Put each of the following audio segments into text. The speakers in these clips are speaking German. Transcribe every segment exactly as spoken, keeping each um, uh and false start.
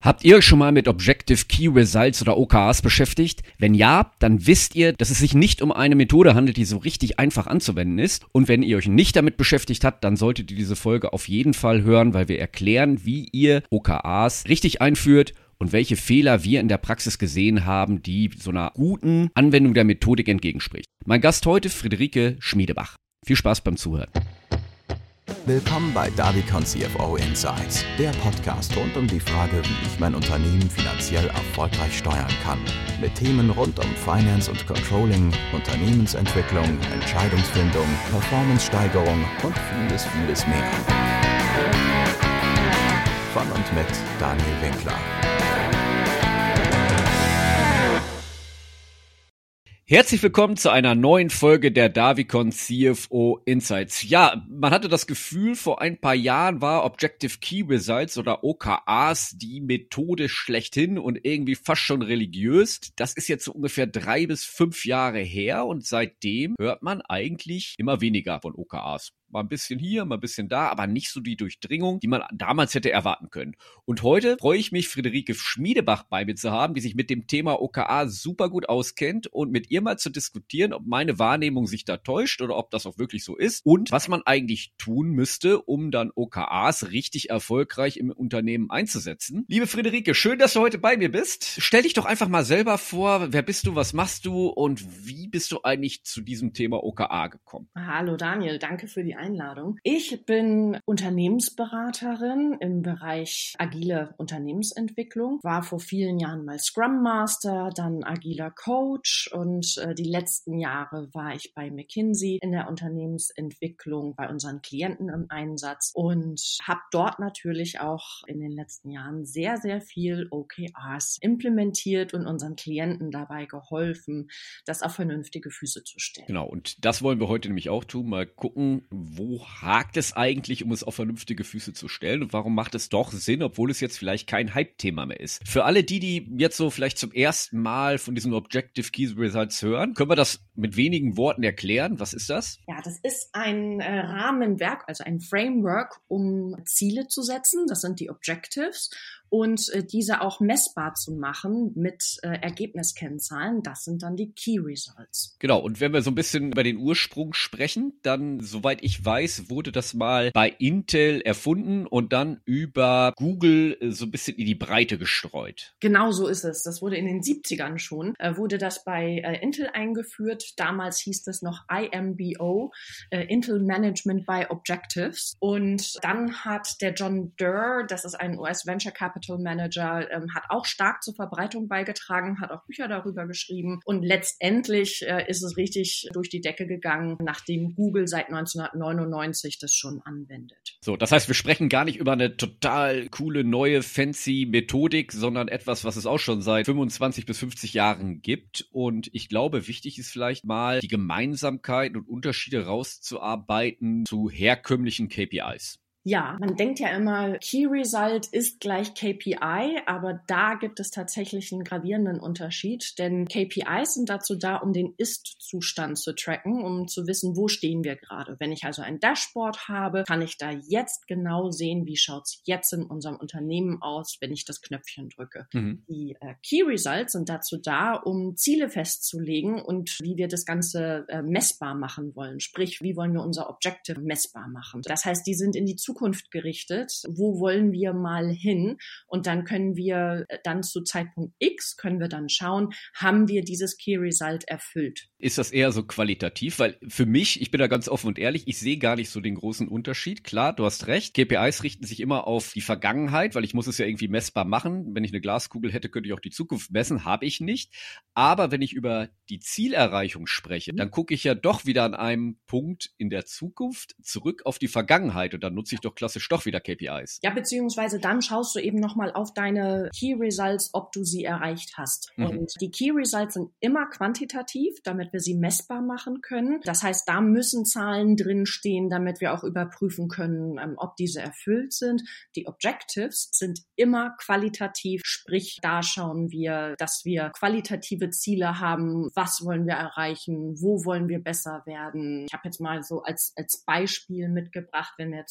Habt ihr euch schon mal mit Objective Key Results oder O K As beschäftigt? Wenn ja, dann wisst ihr, dass es sich nicht um eine Methode handelt, die so richtig einfach anzuwenden ist. Und wenn ihr euch nicht damit beschäftigt habt, dann solltet ihr diese Folge auf jeden Fall hören, weil wir erklären, wie ihr O K As richtig einführt und welche Fehler wir in der Praxis gesehen haben, die so einer guten Anwendung der Methodik entgegenspricht. Mein Gast heute, Friederike Schmiedebach. Viel Spaß beim Zuhören. Willkommen bei Davicon C F O Insights, der Podcast rund um die Frage, wie ich mein Unternehmen finanziell erfolgreich steuern kann. Mit Themen rund um Finance und Controlling, Unternehmensentwicklung, Entscheidungsfindung, Performance-Steigerung und vieles, vieles mehr. Von und mit Daniel Winkler. Herzlich willkommen zu einer neuen Folge der Davicon C F O Insights. Ja, man hatte das Gefühl, vor ein paar Jahren war Objective Key Results oder O K As die Methode schlechthin und irgendwie fast schon religiös. Das ist jetzt so ungefähr drei bis fünf Jahre her und seitdem hört man eigentlich immer weniger von O K As. Mal ein bisschen hier, mal ein bisschen da, aber nicht so die Durchdringung, die man damals hätte erwarten können. Und heute freue ich mich, Friederike Schmiedebach bei mir zu haben, die sich mit dem Thema O K A super gut auskennt und mit ihr mal zu diskutieren, ob meine Wahrnehmung sich da täuscht oder ob das auch wirklich so ist und was man eigentlich tun müsste, um dann O K As richtig erfolgreich im Unternehmen einzusetzen. Liebe Friederike, schön, dass du heute bei mir bist. Stell dich doch einfach mal selber vor, wer bist du, was machst du und wie bist du eigentlich zu diesem Thema O K A gekommen? Hallo Daniel, danke für die Einladung. Ich bin Unternehmensberaterin im Bereich agile Unternehmensentwicklung, war vor vielen Jahren mal Scrum Master, dann agiler Coach und äh, die letzten Jahre war ich bei McKinsey in der Unternehmensentwicklung bei unseren Klienten im Einsatz und habe dort natürlich auch in den letzten Jahren sehr, sehr viel O K As implementiert und unseren Klienten dabei geholfen, das auf vernünftige Füße zu stellen. Genau, und das wollen wir heute nämlich auch tun, mal gucken, wo hakt es eigentlich, um es auf vernünftige Füße zu stellen und warum macht es doch Sinn, obwohl es jetzt vielleicht kein Hype-Thema mehr ist. Für alle die, die jetzt so vielleicht zum ersten Mal von diesen Objective Key Results hören, können wir das mit wenigen Worten erklären? Was ist das? Ja, das ist ein äh, Rahmenwerk, also ein Framework, um Ziele zu setzen. Das sind die Objectives. Und äh, diese auch messbar zu machen mit äh, Ergebniskennzahlen, das sind dann die Key Results. Genau, und wenn wir so ein bisschen über den Ursprung sprechen, dann, soweit ich weiß, wurde das mal bei Intel erfunden und dann über Google äh, so ein bisschen in die Breite gestreut. Genau so ist es. Das wurde in den siebzigern schon, äh, wurde das bei äh, Intel eingeführt. Damals hieß das noch I M B O, äh, Intel Management by Objectives. Und dann hat der John Doerr, das ist ein U S Venture Capital Manager, ähm, hat auch stark zur Verbreitung beigetragen, hat auch Bücher darüber geschrieben und letztendlich äh, ist es richtig durch die Decke gegangen, nachdem Google seit neunzehnhundertneunundneunzig das schon anwendet. So, das heißt, wir sprechen gar nicht über eine total coole, neue, fancy Methodik, sondern etwas, was es auch schon seit fünfundzwanzig bis fünfzig Jahren gibt. Und ich glaube, wichtig ist vielleicht mal, die Gemeinsamkeiten und Unterschiede rauszuarbeiten zu herkömmlichen K P Is. Ja, man denkt ja immer, Key Result ist gleich K P I, aber da gibt es tatsächlich einen gravierenden Unterschied, denn K P Is sind dazu da, um den Ist-Zustand zu tracken, um zu wissen, wo stehen wir gerade. Wenn ich also ein Dashboard habe, kann ich da jetzt genau sehen, wie schaut's jetzt in unserem Unternehmen aus, wenn ich das Knöpfchen drücke. Mhm. Die äh, Key Results sind dazu da, um Ziele festzulegen und wie wir das Ganze äh, messbar machen wollen. Sprich, wie wollen wir unser Objective messbar machen. Das heißt, die sind in die Zukunft Zukunft gerichtet, wo wollen wir mal hin und dann können wir dann zu Zeitpunkt X können wir dann schauen, haben wir dieses Key Result erfüllt. Ist das eher so qualitativ? Weil für mich, ich bin da ganz offen und ehrlich, ich sehe gar nicht so den großen Unterschied. Klar, du hast recht, K P Is richten sich immer auf die Vergangenheit, weil ich muss es ja irgendwie messbar machen. Wenn ich eine Glaskugel hätte, könnte ich auch die Zukunft messen, habe ich nicht. Aber wenn ich über die Zielerreichung spreche, dann gucke ich ja doch wieder an einem Punkt in der Zukunft zurück auf die Vergangenheit und dann nutze ich doch klassisch doch wieder K P Is. Ja, beziehungsweise dann schaust du eben nochmal auf deine Key Results, ob du sie erreicht hast. Mhm. Und die Key Results sind immer quantitativ, damit wir sie messbar machen können. Das heißt, da müssen Zahlen drinstehen, damit wir auch überprüfen können, ob diese erfüllt sind. Die Objectives sind immer qualitativ, sprich, da schauen wir, dass wir qualitative Ziele haben. Was wollen wir erreichen? Wo wollen wir besser werden? Ich habe jetzt mal so als, als Beispiel mitgebracht, wenn wir jetzt zum Beispiel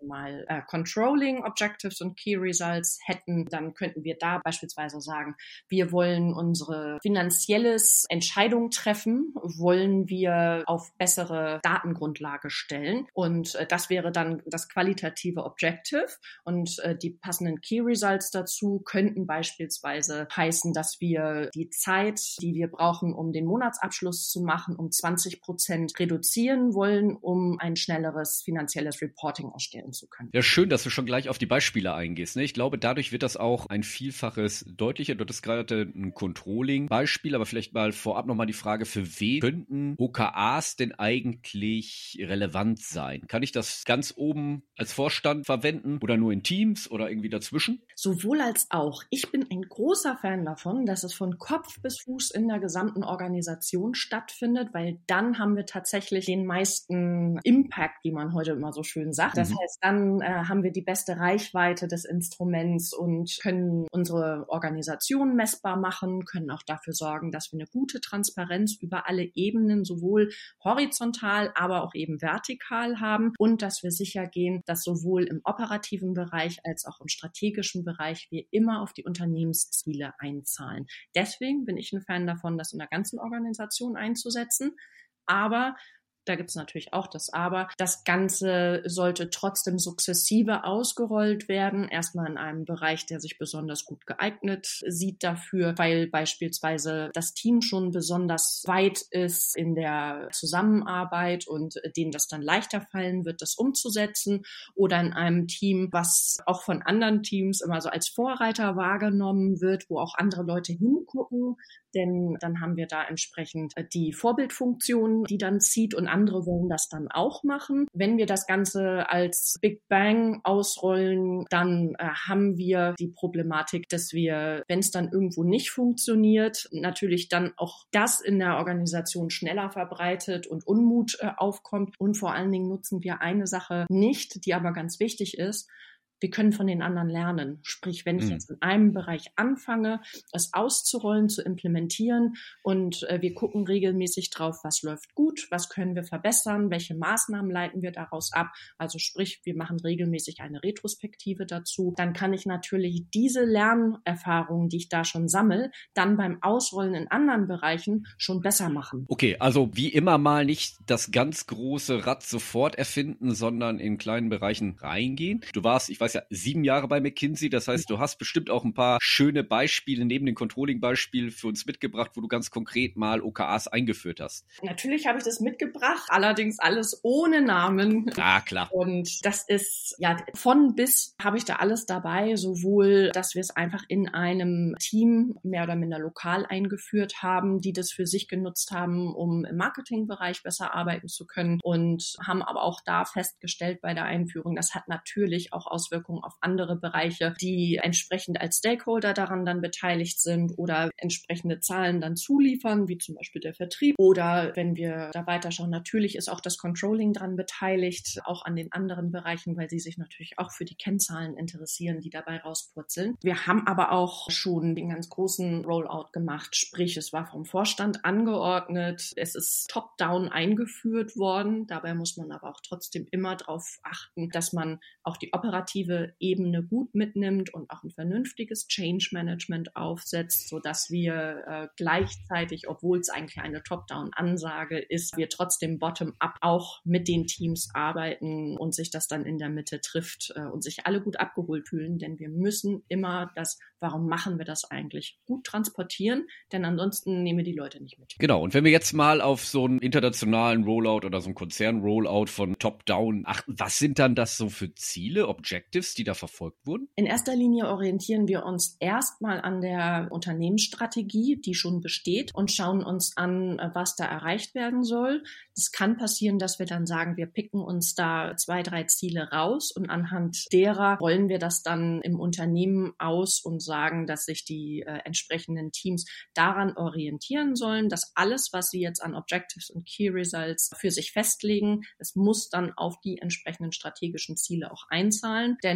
wir mal äh, Controlling Objectives und Key Results hätten, dann könnten wir da beispielsweise sagen, wir wollen unsere finanzielles Entscheidung treffen, wollen wir auf bessere Datengrundlage stellen. Und äh, das wäre dann das qualitative Objective. Und äh, die passenden Key Results dazu könnten beispielsweise heißen, dass wir die Zeit, die wir brauchen, um den Monatsabschluss zu machen, um zwanzig Prozent reduzieren wollen, um ein schnelleres finanzielles Reporting ausstellen zu können. Ja, schön, dass du schon gleich auf die Beispiele eingehst. Ne? Ich glaube, dadurch wird das auch ein Vielfaches deutlicher. Du hattest gerade ein Controlling-Beispiel, aber vielleicht mal vorab nochmal die Frage, für wen könnten O K As denn eigentlich relevant sein? Kann ich das ganz oben als Vorstand verwenden oder nur in Teams oder irgendwie dazwischen? Sowohl als auch. Ich bin ein großer Fan davon, dass es von Kopf bis Fuß in der gesamten Organisation stattfindet, weil dann haben wir tatsächlich den meisten Impact, wie man heute immer so schön sagt. Das mhm. heißt, dann äh, haben wir die beste Reichweite des Instruments und können unsere Organisation messbar machen, können auch dafür sorgen, dass wir eine gute Transparenz über alle Ebenen, sowohl horizontal, aber auch eben vertikal haben und dass wir sicher gehen, dass sowohl im operativen Bereich als auch im strategischen Bereich wir immer auf die Unternehmensziele einzahlen. Deswegen bin ich ein Fan davon, das in der ganzen Organisation einzusetzen. Aber da gibt es natürlich auch das Aber. Das Ganze sollte trotzdem sukzessive ausgerollt werden. Erstmal in einem Bereich, der sich besonders gut geeignet sieht dafür, weil beispielsweise das Team schon besonders weit ist in der Zusammenarbeit und denen das dann leichter fallen wird, das umzusetzen. Oder in einem Team, was auch von anderen Teams immer so als Vorreiter wahrgenommen wird, wo auch andere Leute hingucken. Denn dann haben wir da entsprechend die Vorbildfunktion, die dann zieht und andere wollen das dann auch machen. Wenn wir das Ganze als Big Bang ausrollen, dann äh, haben wir die Problematik, dass wir, wenn es dann irgendwo nicht funktioniert, natürlich dann auch das in der Organisation schneller verbreitet und Unmut äh, aufkommt. Und vor allen Dingen nutzen wir eine Sache nicht, die aber ganz wichtig ist. Wir können von den anderen lernen. Sprich, wenn ich jetzt in einem Bereich anfange, es auszurollen, zu implementieren und äh, wir gucken regelmäßig drauf, was läuft gut, was können wir verbessern, welche Maßnahmen leiten wir daraus ab. Also sprich, wir machen regelmäßig eine Retrospektive dazu. Dann kann ich natürlich diese Lernerfahrungen, die ich da schon sammle, dann beim Ausrollen in anderen Bereichen schon besser machen. Okay, also wie immer mal nicht das ganz große Rad sofort erfinden, sondern in kleinen Bereichen reingehen. Du warst, ich weiß ja, sieben Jahre bei McKinsey. Das heißt, du hast bestimmt auch ein paar schöne Beispiele neben dem Controlling-Beispiel für uns mitgebracht, wo du ganz konkret mal O K As eingeführt hast. Natürlich habe ich das mitgebracht, allerdings alles ohne Namen. Ah, klar. Und das ist, ja, von bis habe ich da alles dabei, sowohl, dass wir es einfach in einem Team mehr oder minder lokal eingeführt haben, die das für sich genutzt haben, um im Marketingbereich besser arbeiten zu können und haben aber auch da festgestellt bei der Einführung, das hat natürlich auch Auswirkungen auf andere Bereiche, die entsprechend als Stakeholder daran dann beteiligt sind oder entsprechende Zahlen dann zuliefern, wie zum Beispiel der Vertrieb. Oder wenn wir da weiterschauen, natürlich ist auch das Controlling dran beteiligt, auch an den anderen Bereichen, weil sie sich natürlich auch für die Kennzahlen interessieren, die dabei rauspurzeln. Wir haben aber auch schon den ganz großen Rollout gemacht, sprich, es war vom Vorstand angeordnet, es ist top-down eingeführt worden. Dabei muss man aber auch trotzdem immer darauf achten, dass man auch die operative Ebene gut mitnimmt und auch ein vernünftiges Change Management aufsetzt, sodass wir äh, gleichzeitig, obwohl es eigentlich eine Top-Down-Ansage ist, wir trotzdem bottom-up auch mit den Teams arbeiten und sich das dann in der Mitte trifft äh, und sich alle gut abgeholt fühlen, denn wir müssen immer das, warum machen wir das eigentlich, gut transportieren, denn ansonsten nehmen wir die Leute nicht mit. Genau, und wenn wir jetzt mal auf so einen internationalen Rollout oder so einen Konzern-Rollout von Top-Down achten, was sind dann das so für Ziele, Objectives, die da verfolgt wurden? In erster Linie orientieren wir uns erstmal an der Unternehmensstrategie, die schon besteht, und schauen uns an, was da erreicht werden soll. Es kann passieren, dass wir dann sagen, wir picken uns da zwei, drei Ziele raus und anhand derer rollen wir das dann im Unternehmen aus und sagen, dass sich die äh, entsprechenden Teams daran orientieren sollen, dass alles, was sie jetzt an Objectives und Key Results für sich festlegen, es muss dann auf die entsprechenden strategischen Ziele auch einzahlen. Denn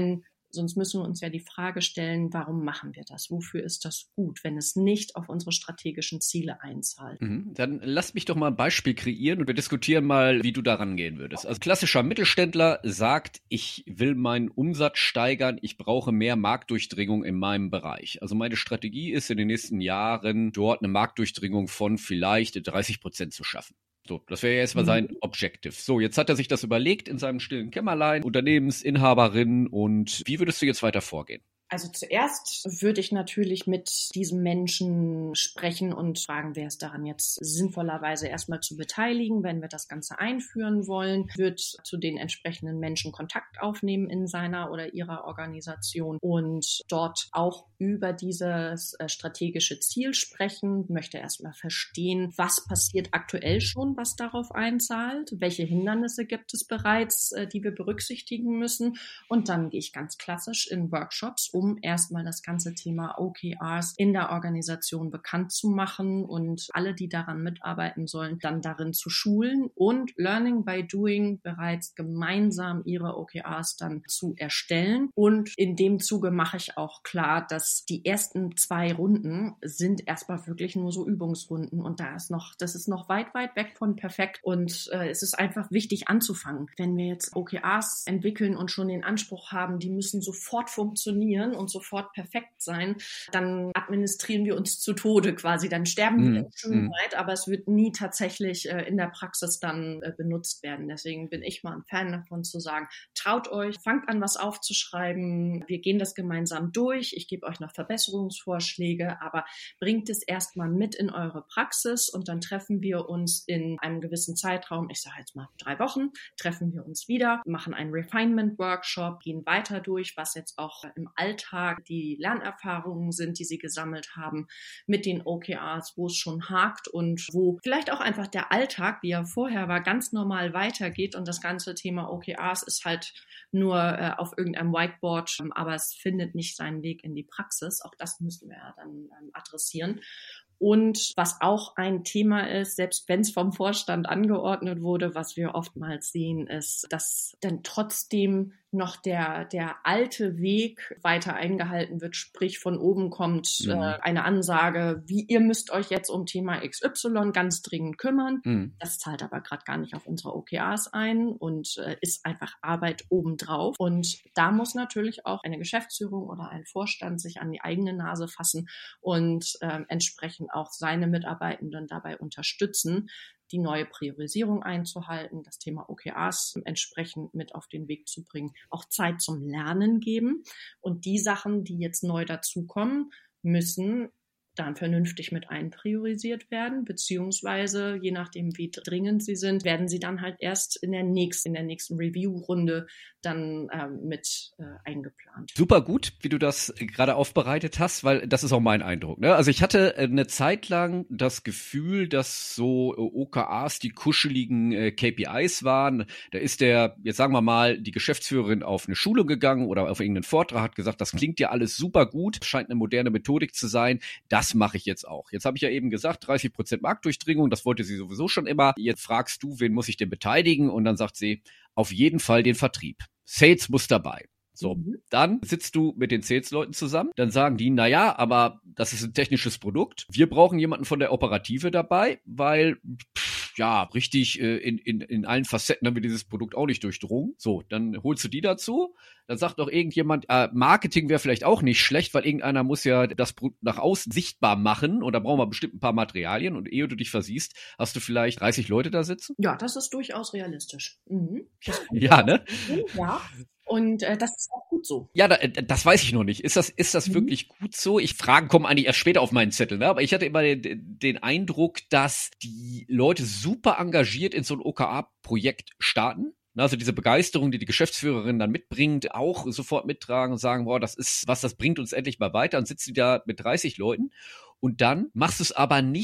Sonst müssen wir uns ja die Frage stellen, warum machen wir das? Wofür ist das gut, wenn es nicht auf unsere strategischen Ziele einzahlt? Mhm. Dann lass mich doch mal ein Beispiel kreieren und wir diskutieren mal, wie du da rangehen würdest. Also klassischer Mittelständler sagt, ich will meinen Umsatz steigern, ich brauche mehr Marktdurchdringung in meinem Bereich. Also meine Strategie ist in den nächsten Jahren dort eine Marktdurchdringung von vielleicht dreißig Prozent zu schaffen. So, das wäre ja erstmal Mhm. sein Objective. So, jetzt hat er sich das überlegt in seinem stillen Kämmerlein, Unternehmensinhaberin, und wie würdest du jetzt weiter vorgehen? Also zuerst würde ich natürlich mit diesem Menschen sprechen und fragen, wäre es daran jetzt sinnvollerweise erstmal zu beteiligen, wenn wir das Ganze einführen wollen, wird zu den entsprechenden Menschen Kontakt aufnehmen in seiner oder ihrer Organisation und dort auch über dieses äh, strategische Ziel sprechen, möchte erstmal verstehen, was passiert aktuell schon, was darauf einzahlt, welche Hindernisse gibt es bereits, äh, die wir berücksichtigen müssen, und dann gehe ich ganz klassisch in Workshops, um erstmal das ganze Thema O K Rs in der Organisation bekannt zu machen und alle, die daran mitarbeiten sollen, dann darin zu schulen und Learning by Doing bereits gemeinsam ihre O K Rs dann zu erstellen. Und in dem Zuge mache ich auch klar, dass die ersten zwei Runden sind erstmal wirklich nur so Übungsrunden und da ist noch, das ist noch weit, weit weg von perfekt und äh, es ist einfach wichtig anzufangen. Wenn wir jetzt O K Rs entwickeln und schon den Anspruch haben, die müssen sofort funktionieren und sofort perfekt sein, dann administrieren wir uns zu Tode quasi. Dann sterben wir in Schönheit, aber es wird nie tatsächlich äh, in der Praxis dann äh, benutzt werden. Deswegen bin ich mal ein Fan davon zu sagen, traut euch, fangt an, was aufzuschreiben. Wir gehen das gemeinsam durch. Ich gebe euch noch Verbesserungsvorschläge, aber bringt es erstmal mit in eure Praxis und dann treffen wir uns in einem gewissen Zeitraum, ich sage jetzt mal drei Wochen, treffen wir uns wieder, machen einen Refinement-Workshop, gehen weiter durch, was jetzt auch im Alltag die Lernerfahrungen sind, die sie gesammelt haben mit den O K Rs, wo es schon hakt und wo vielleicht auch einfach der Alltag, wie er vorher war, ganz normal weitergeht und das ganze Thema O K Rs ist halt nur äh, auf irgendeinem Whiteboard, aber es findet nicht seinen Weg in die Praxis. Auch das müssen wir ja dann ähm, adressieren. Und was auch ein Thema ist, selbst wenn es vom Vorstand angeordnet wurde, was wir oftmals sehen, ist, dass dann trotzdem noch der, der alte Weg weiter eingehalten wird, sprich von oben kommt mhm. äh, eine Ansage, wie ihr müsst euch jetzt um Thema X Y ganz dringend kümmern. Mhm. Das zahlt aber gerade gar nicht auf unsere O K Rs ein und äh, ist einfach Arbeit obendrauf. Und da muss natürlich auch eine Geschäftsführung oder ein Vorstand sich an die eigene Nase fassen und äh, entsprechend auch seine Mitarbeitenden dabei unterstützen, die neue Priorisierung einzuhalten, das Thema O K Rs entsprechend mit auf den Weg zu bringen, auch Zeit zum Lernen geben. Und die Sachen, die jetzt neu dazukommen, müssen dann vernünftig mit einpriorisiert werden, beziehungsweise je nachdem, wie dringend sie sind, werden sie dann halt erst in der nächsten, in der nächsten Review-Runde dann ähm, mit äh, eingeplant. Super gut, wie du das gerade aufbereitet hast, weil das ist auch mein Eindruck. Ne? Also ich hatte eine Zeit lang das Gefühl, dass so O K Rs die kuscheligen äh, K P Is waren. Da ist der, jetzt sagen wir mal, die Geschäftsführerin auf eine Schule gegangen oder auf irgendeinen Vortrag, hat gesagt, das klingt ja alles super gut, scheint eine moderne Methodik zu sein. Das mache ich jetzt auch. Jetzt habe ich ja eben gesagt, dreißig Prozent Marktdurchdringung, das wollte sie sowieso schon immer. Jetzt fragst du, wen muss ich denn beteiligen? Und dann sagt sie, auf jeden Fall den Vertrieb. Sales muss dabei. So, mhm. Dann sitzt du mit den Sales-Leuten zusammen, dann sagen die, na ja, aber das ist ein technisches Produkt. Wir brauchen jemanden von der Operative dabei, weil, pff, ja, richtig äh, in, in, in allen Facetten haben wir dieses Produkt auch nicht durchdrungen. So, dann holst du die dazu. Dann sagt noch irgendjemand, äh, Marketing wäre vielleicht auch nicht schlecht, weil irgendeiner muss ja das Produkt nach außen sichtbar machen und da brauchen wir bestimmt ein paar Materialien und ehe du dich versiehst, hast du vielleicht dreißig Leute da sitzen? Ja, das ist durchaus realistisch. Mhm. Ja, ne? Ja. Und äh, das ist auch gut so. Ja, da, das weiß ich noch nicht. Ist das, ist das mhm. wirklich gut so? Ich Fragen kommen eigentlich erst später auf meinen Zettel, ne? Aber ich hatte immer den, den Eindruck, dass die Leute super engagiert in so ein O K A-Projekt starten. Also diese Begeisterung, die die Geschäftsführerin dann mitbringt, auch sofort mittragen und sagen, boah, das ist was, das bringt uns endlich mal weiter. Und sitzen die da mit dreißig Leuten. Und dann machst du es aber nicht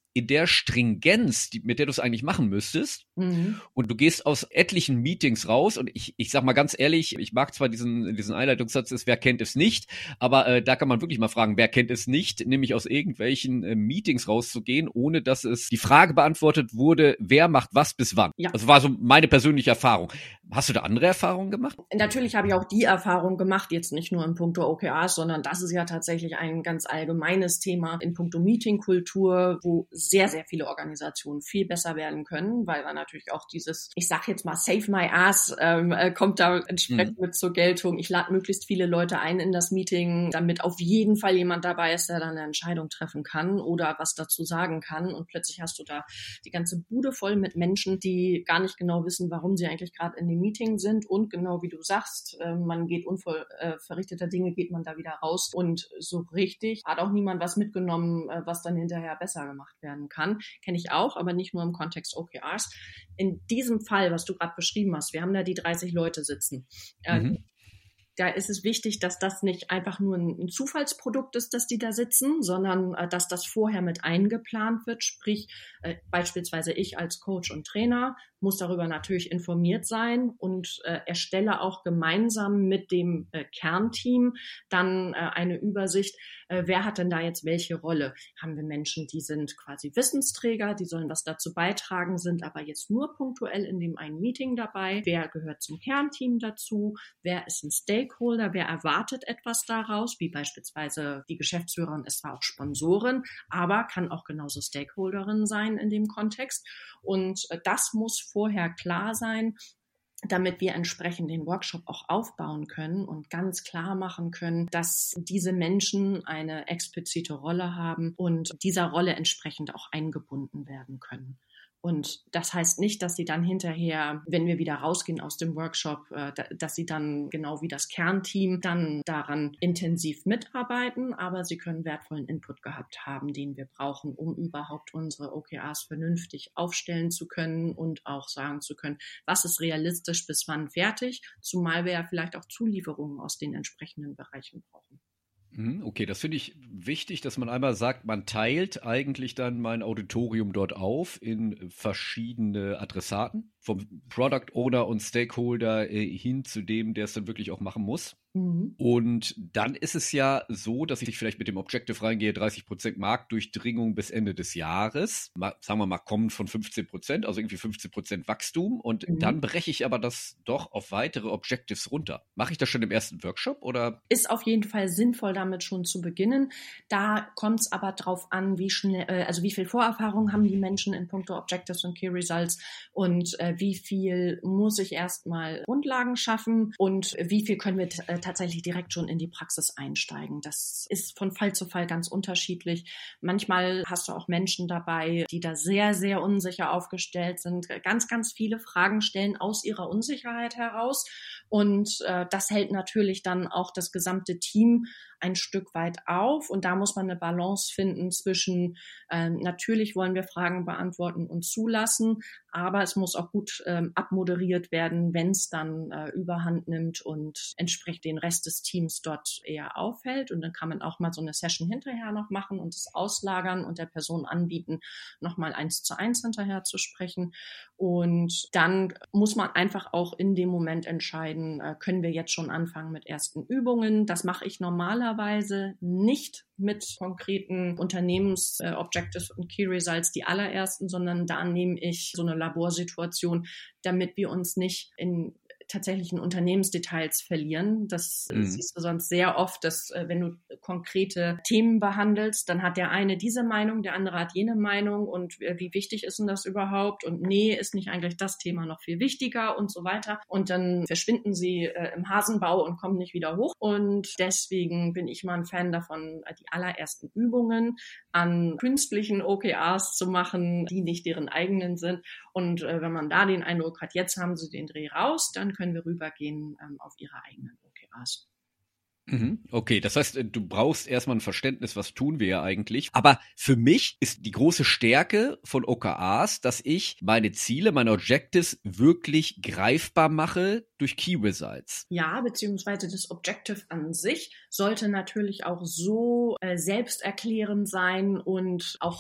in der Stringenz, die, mit der du es eigentlich machen müsstest. Mhm. Und du gehst aus etlichen Meetings raus und ich, ich sag mal ganz ehrlich, ich mag zwar diesen, diesen Einleitungssatz, ist, wer kennt es nicht, aber äh, da kann man wirklich mal fragen, wer kennt es nicht, nämlich aus irgendwelchen äh, Meetings rauszugehen, ohne dass es die Frage beantwortet wurde, wer macht was bis wann. Ja. Das war so meine persönliche Erfahrung. Hast du da andere Erfahrungen gemacht? Natürlich habe ich auch die Erfahrung gemacht, jetzt nicht nur in puncto O K Rs, sondern das ist ja tatsächlich ein ganz allgemeines Thema in puncto Meetingkultur, wo sehr, sehr viele Organisationen viel besser werden können, weil da natürlich auch dieses, ich sag jetzt mal, save my ass, ähm, kommt da entsprechend mhm. mit zur Geltung. Ich lade möglichst viele Leute ein in das Meeting, damit auf jeden Fall jemand dabei ist, der dann eine Entscheidung treffen kann oder was dazu sagen kann. Und plötzlich hast du da die ganze Bude voll mit Menschen, die gar nicht genau wissen, warum sie eigentlich gerade in dem Meeting sind. Und genau wie du sagst, äh, man geht unverrichteter äh, Dinge, geht man da wieder raus. Und so richtig hat auch niemand was mitgenommen, äh, was dann hinterher besser gemacht werden kann. Kenne ich auch, aber nicht nur im Kontext O K Rs. In diesem Fall, was du gerade beschrieben hast, wir haben da die dreißig Leute sitzen. Äh, mhm. Da ist es wichtig, dass das nicht einfach nur ein, ein Zufallsprodukt ist, dass die da sitzen, sondern äh, dass das vorher mit eingeplant wird. Sprich, äh, beispielsweise ich als Coach und Trainer muss darüber natürlich informiert sein und äh, erstelle auch gemeinsam mit dem äh, Kernteam dann äh, eine Übersicht, äh, wer hat denn da jetzt welche Rolle. Haben wir Menschen, die sind quasi Wissensträger, die sollen was dazu beitragen, sind aber jetzt nur punktuell in dem einen Meeting dabei. Wer gehört zum Kernteam dazu? Wer ist ein Stakeholder? Wer erwartet etwas daraus? Wie beispielsweise die Geschäftsführerin ist zwar auch Sponsorin, aber kann auch genauso Stakeholderin sein in dem Kontext. Und äh, das muss vorher klar sein, damit wir entsprechend den Workshop auch aufbauen können und ganz klar machen können, dass diese Menschen eine explizite Rolle haben und dieser Rolle entsprechend auch eingebunden werden können. Und das heißt nicht, dass sie dann hinterher, wenn wir wieder rausgehen aus dem Workshop, dass sie dann genau wie das Kernteam dann daran intensiv mitarbeiten, aber sie können wertvollen Input gehabt haben, den wir brauchen, um überhaupt unsere O K Rs vernünftig aufstellen zu können und auch sagen zu können, was ist realistisch bis wann fertig, zumal wir ja vielleicht auch Zulieferungen aus den entsprechenden Bereichen brauchen. Okay, das finde ich wichtig, dass man einmal sagt, man teilt eigentlich dann mein Auditorium dort auf in verschiedene Adressaten, vom Product Owner und Stakeholder äh, hin zu dem, der es dann wirklich auch machen muss. Mhm. Und dann ist es ja so, dass ich vielleicht mit dem Objective reingehe, dreißig Prozent Marktdurchdringung bis Ende des Jahres, mal, sagen wir mal, kommen von fünfzehn Prozent, also irgendwie fünfzehn Prozent Wachstum und mhm. dann breche ich aber das doch auf weitere Objectives runter. Mache ich das schon im ersten Workshop oder? Ist auf jeden Fall sinnvoll, damit schon zu beginnen. Da kommt es aber drauf an, wie schnell, äh, also wie viel Vorerfahrung haben die Menschen in puncto Objectives und Key Results und äh, wie viel muss ich erstmal Grundlagen schaffen und wie viel können wir t- äh, tatsächlich direkt schon in die Praxis einsteigen. Das ist von Fall zu Fall ganz unterschiedlich. Manchmal hast du auch Menschen dabei, die da sehr, sehr unsicher aufgestellt sind, ganz, ganz viele Fragen stellen aus ihrer Unsicherheit heraus. Und äh, das hält natürlich dann auch das gesamte Team ein Stück weit auf. Und da muss man eine Balance finden zwischen, äh, natürlich wollen wir Fragen beantworten und zulassen, aber es muss auch gut ähm, abmoderiert werden, wenn es dann äh, überhand nimmt und entsprechend den Rest des Teams dort eher auffällt. Und dann kann man auch mal so eine Session hinterher noch machen und es auslagern und der Person anbieten, nochmal eins zu eins hinterher zu sprechen. Und dann muss man einfach auch in dem Moment entscheiden, äh, können wir jetzt schon anfangen mit ersten Übungen. Das mache ich normalerweise nicht mit konkreten Unternehmens-Objectives und Key Results, die allerersten, sondern da nehme ich so eine Laborsituation, damit wir uns nicht in tatsächlichen Unternehmensdetails verlieren. Das mhm. siehst du sonst sehr oft, dass äh, wenn du konkrete Themen behandelst, dann hat der eine diese Meinung, der andere hat jene Meinung und äh, wie wichtig ist denn das überhaupt? Und nee, ist nicht eigentlich das Thema noch viel wichtiger und so weiter. Und dann verschwinden sie äh, im Hasenbau und kommen nicht wieder hoch. Und deswegen bin ich mal ein Fan davon, die allerersten Übungen an künstlichen O K Rs zu machen, die nicht deren eigenen sind. Und äh, wenn man da den Eindruck hat, jetzt haben sie den Dreh raus, dann können wir rübergehen ähm, auf ihre eigenen O K Rs. Okay, das heißt, du brauchst erstmal ein Verständnis, was tun wir ja eigentlich. Aber für mich ist die große Stärke von O K Rs, dass ich meine Ziele, meine Objectives wirklich greifbar mache durch Key Results. Ja, beziehungsweise das Objective an sich sollte natürlich auch so äh, selbsterklärend sein und auch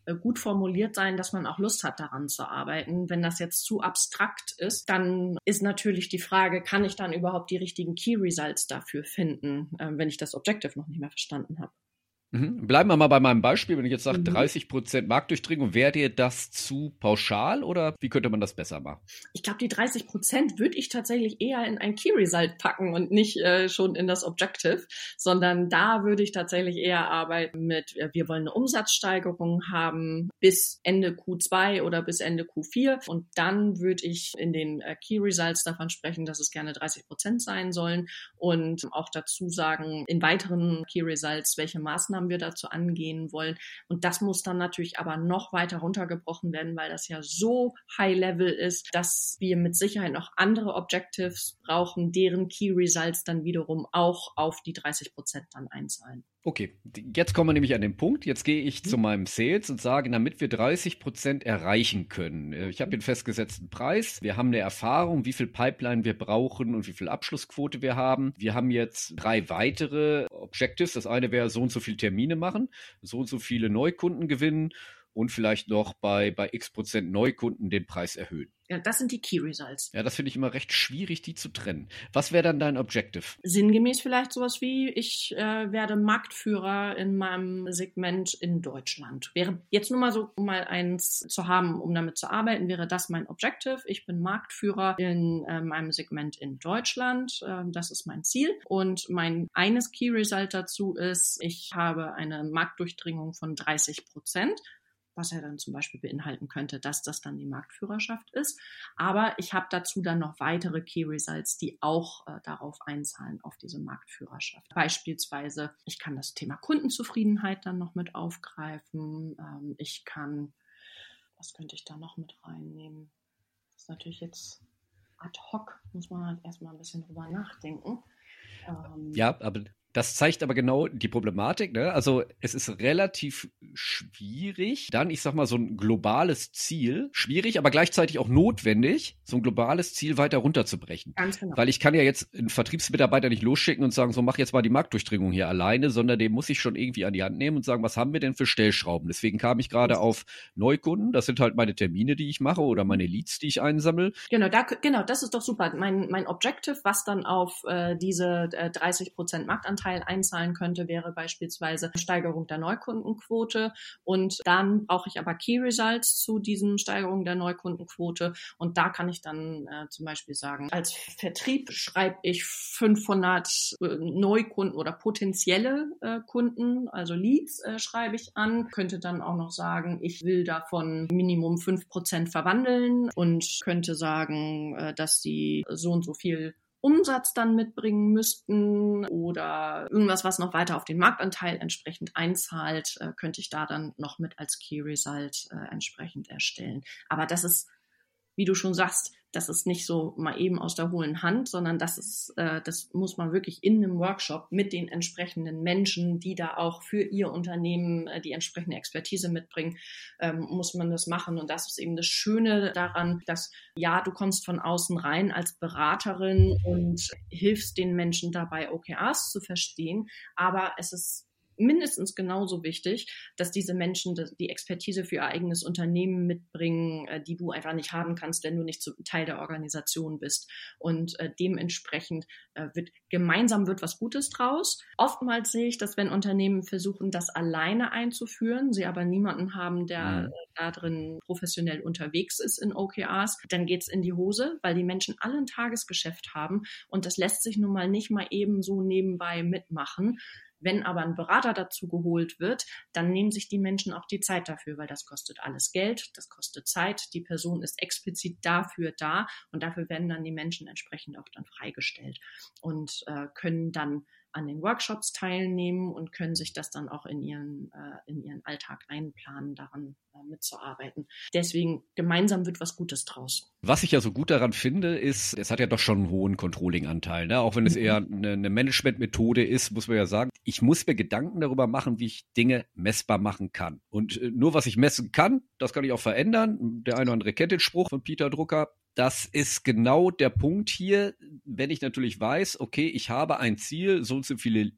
gut formuliert sein, dass man auch Lust hat, daran zu arbeiten. Wenn das jetzt zu abstrakt ist, dann ist natürlich die Frage, kann ich dann überhaupt die richtigen Key Results dafür finden, wenn ich das Objective noch nicht mehr verstanden habe. Mhm. Bleiben wir mal bei meinem Beispiel. Wenn ich jetzt sage, Mhm. dreißig Prozent Marktdurchdringung, wäre dir das zu pauschal oder wie könnte man das besser machen? Ich glaube, die dreißig Prozent würde ich tatsächlich eher in ein Key Result packen und nicht äh, schon in das Objective, sondern da würde ich tatsächlich eher arbeiten mit, äh, wir wollen eine Umsatzsteigerung haben bis Ende Q zwei oder bis Ende Q vier und dann würde ich in den äh, Key Results davon sprechen, dass es gerne dreißig Prozent sein sollen und auch dazu sagen, in weiteren Key Results, welche Maßnahmen wir dazu angehen wollen. Und das muss dann natürlich aber noch weiter runtergebrochen werden, weil das ja so high level ist, dass wir mit Sicherheit noch andere Objectives brauchen, deren Key Results dann wiederum auch auf die dreißig Prozent dann einzahlen. Okay, jetzt kommen wir nämlich an den Punkt. Jetzt gehe ich Mhm. zu meinem Sales und sage, damit wir dreißig Prozent erreichen können. Ich habe den festgesetzten Preis. Wir haben eine Erfahrung, wie viel Pipeline wir brauchen und wie viel Abschlussquote wir haben. Wir haben jetzt drei weitere Objectives. Das eine wäre, so und so viele Termine machen, so und so viele Neukunden gewinnen und vielleicht noch bei, bei x Prozent Neukunden den Preis erhöhen. Ja, das sind die Key Results. Ja, das finde ich immer recht schwierig, die zu trennen. Was wäre dann dein Objective? Sinngemäß vielleicht sowas wie, ich äh, werde Marktführer in meinem Segment in Deutschland. Wäre jetzt nur mal so, um mal eins zu haben, um damit zu arbeiten, wäre das mein Objective. Ich bin Marktführer in äh, meinem Segment in Deutschland. Äh, das ist mein Ziel. Und mein eines Key Result dazu ist, ich habe eine Marktdurchdringung von dreißig Prozent. Was ja dann zum Beispiel beinhalten könnte, dass das dann die Marktführerschaft ist. Aber ich habe dazu dann noch weitere Key Results, die auch äh, darauf einzahlen, auf diese Marktführerschaft. Beispielsweise, ich kann das Thema Kundenzufriedenheit dann noch mit aufgreifen. Ähm, ich kann, was könnte ich da noch mit reinnehmen? Das ist natürlich jetzt ad hoc, muss man halt erstmal ein bisschen drüber nachdenken. Ähm, ja, aber das zeigt aber genau die Problematik, ne? Also es ist relativ schwierig, dann, ich sag mal, so ein globales Ziel, schwierig, aber gleichzeitig auch notwendig, so ein globales Ziel weiter runterzubrechen. Ganz genau. Weil ich kann ja jetzt einen Vertriebsmitarbeiter nicht losschicken und sagen, so mach jetzt mal die Marktdurchdringung hier alleine, sondern den muss ich schon irgendwie an die Hand nehmen und sagen, was haben wir denn für Stellschrauben? Deswegen kam ich gerade auf Neukunden, das sind halt meine Termine, die ich mache oder meine Leads, die ich einsammle. Genau, da, genau, das ist doch super. Mein, mein Objective, was dann auf äh, diese äh, dreißig Prozent Marktanteil einzahlen könnte, wäre beispielsweise Steigerung der Neukundenquote. Und dann brauche ich aber Key Results zu diesen Steigerung der Neukundenquote. Und da kann ich dann äh, zum Beispiel sagen, als Vertrieb schreibe ich fünfhundert äh, Neukunden oder potenzielle äh, Kunden, also Leads äh, schreibe ich an. Könnte dann auch noch sagen, ich will davon Minimum fünf Prozent verwandeln und könnte sagen, äh, dass sie so und so viel Umsatz dann mitbringen müssten oder irgendwas, was noch weiter auf den Marktanteil entsprechend einzahlt, äh, könnte ich da dann noch mit als Key Result äh, entsprechend erstellen. Aber das ist, wie du schon sagst, das ist nicht so mal eben aus der hohlen Hand, sondern das ist, äh, das muss man wirklich in einem Workshop mit den entsprechenden Menschen, die da auch für ihr Unternehmen äh, die entsprechende Expertise mitbringen, ähm, muss man das machen. Und das ist eben das Schöne daran, dass ja, du kommst von außen rein als Beraterin und hilfst den Menschen dabei, O K Rs zu verstehen, aber es ist mindestens genauso wichtig, dass diese Menschen die Expertise für ihr eigenes Unternehmen mitbringen, die du einfach nicht haben kannst, wenn du nicht Teil der Organisation bist. Und äh, dementsprechend äh, wird gemeinsam wird was Gutes draus. Oftmals sehe ich, dass wenn Unternehmen versuchen, das alleine einzuführen, sie aber niemanden haben, der mhm. äh, da drin professionell unterwegs ist in O K Rs, dann geht's in die Hose, weil die Menschen alle ein Tagesgeschäft haben und das lässt sich nun mal nicht mal eben so nebenbei mitmachen. Wenn aber ein Berater dazu geholt wird, dann nehmen sich die Menschen auch die Zeit dafür, weil das kostet alles Geld, das kostet Zeit. Die Person ist explizit dafür da und dafür werden dann die Menschen entsprechend auch dann freigestellt und äh, können dann an den Workshops teilnehmen und können sich das dann auch in ihren, äh, in ihren Alltag einplanen, daran äh, mitzuarbeiten. Deswegen, gemeinsam wird was Gutes draus. Was ich ja so gut daran finde, ist, es hat ja doch schon einen hohen Controlling-Anteil, ne? Auch wenn es eher eine, eine Management-Methode ist, muss man ja sagen, ich muss mir Gedanken darüber machen, wie ich Dinge messbar machen kann. Und äh, nur was ich messen kann, das kann ich auch verändern. Der eine oder andere kennt den Spruch von Peter Drucker. Das ist genau der Punkt hier, wenn ich natürlich weiß, okay, ich habe ein Ziel, so und so viele